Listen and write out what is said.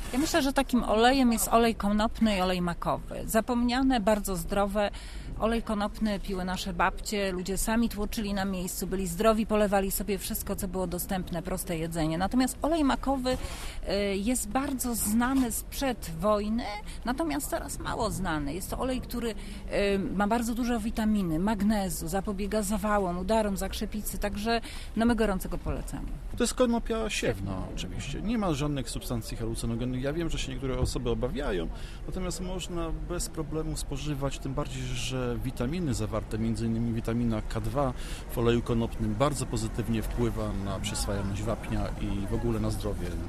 Ja myślę, że takim olejem jest olej konopny i olej makowy. Zapomniane, bardzo zdrowe. Olej konopny piły nasze babcie, ludzie sami tłoczyli na miejscu, byli zdrowi, polewali sobie wszystko, co było dostępne, proste jedzenie. Natomiast olej makowy jest bardzo znany sprzed wojny, natomiast teraz mało znany. Jest to olej, który ma bardzo dużo witaminy, magnezu, zapobiega zawałom, udarom, zakrzepicy, także my gorąco go polecamy. To jest konopia siewna oczywiście. Nie ma żadnych substancji halucynogennych. Ja wiem, że się niektóre osoby obawiają, natomiast można bez problemu spożywać, tym bardziej, że witaminy zawarte, m.in. witamina K2 w oleju konopnym bardzo pozytywnie wpływa na przyswajalność wapnia i w ogóle na zdrowie